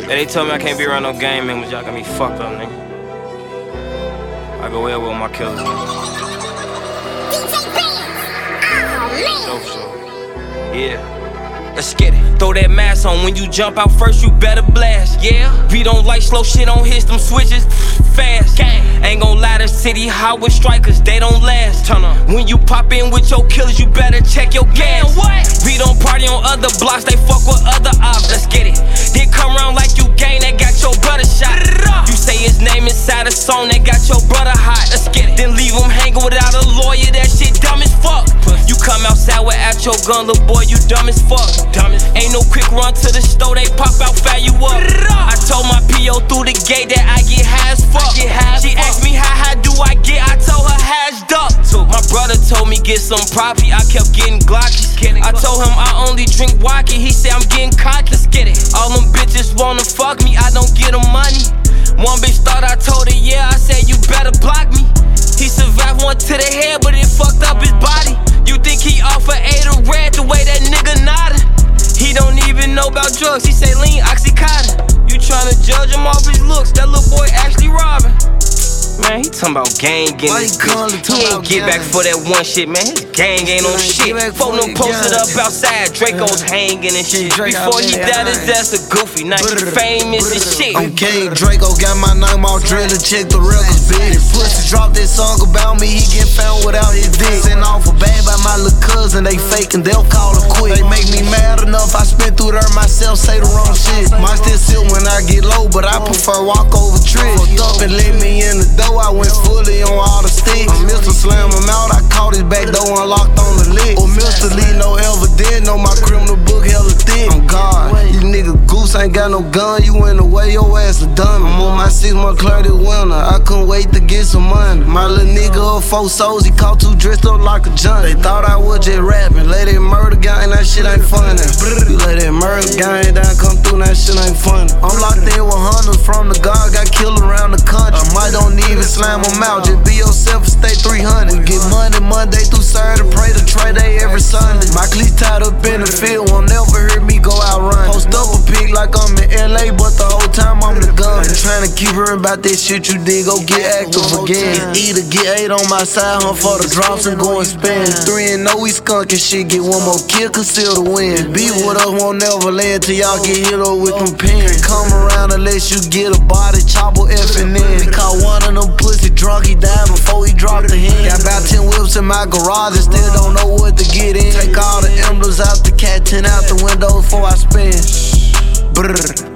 They told me I can't be around no gang members, y'all got me fucked up, nigga. I go well with my killers, nigga. So, yeah. Let's get it. Throw that mask on. When you jump out first, you better blast. Yeah. We don't like slow shit on hits, them switches fast. Gang. Ain't gon' lie, the city hot with strikers, they don't last. Turn on. When you pop in with your killers, you better check your gas. Man, what? We don't party on other blocks, they fuck with other ops. Let's get it. Then come around like you gang, they got your brother shot. You say his name inside a song, they got your brother hot. Let's get it. Then leave him hanging without a lawyer, that shit dumb as fuck. You come outside without your gun, little boy, you dumb as fuck. Ain't no quick run to the store, they pop out, fire you up. I told my P.O. through the gate that I get high as fuck. She asked me how do I get, I told her hashed up. My brother told me get some property, I kept getting glocky. I told him I only drink vodka, he said I'm getting cocky. Let's get it. All them bitches wanna fuck me, I don't get them money. One bitch thought I told her yeah, I said you better block me. He survived one to the head, but it fucked up his body. You think he off of A to red the way that nigga nodded? He don't even know about drugs, he say lean Oxycontin. You tryna judge him off his looks, that little boy actually robbing. Man, he talking about gang getting his bitch. He ain't get back for that one shit, man. His gang ain't on shit. Phone them posted up outside, Draco's hanging and shit. Before he died, his ass a goofy. Now he famous and shit. I'm King Draco, got my name all drilled, check the records, bitch. Pussy dropped that song about me, he get found without his dick. Sent off a bag by my little cousin, they faking, they'll call it quick. They make me mad enough, I spin through there myself, say the wrong shit. Might still sit when I get low, but I prefer walk over tricks. Fucked up and let me in the door, I went fully on all the sticks. Mr. Slam him out, I caught his back door unlocked on the lick. Or Mr. Lee, no evidence, know my criminal book hella thick. I'm God, you nigga goose ain't got no gun, you in the way, your ass a dummy. I'm on my 6-month clear this winter, I couldn't wait to get some money. My little nigga up 4 souls, he caught 2 dressed up like a junkie. They thought I was just rapping, lay that murder gang, that shit ain't funny. You lay that murder gang down, come through, that shit ain't funny. I'm locked in with hunters from the guard, got killed around the country. I might don't even slam them out, just be yourself and stay 300. We get money Monday through Saturday, pray to trade day every Sunday. My cleats tied up in the field, won't never hear me go out running. Post up a pig like I'm in LA, but the whole time I'm the gun. Trying to keep hearing about that shit you did, go get active again. Either get 8 on my side, hunt for the drops and go and spend 3 and know we skunkin' shit, get one more kill, conceal the win. Be with us, won't never land till y'all get hit up with them pins. Come around unless you get a body, chopper effing in. We caught one of them pussy drunk, he died before he dropped the hand. Got about 10 whips in my garage and still don't know what to get in. Take all the emblems out the cat, 10 out the window before I spin. Brrr.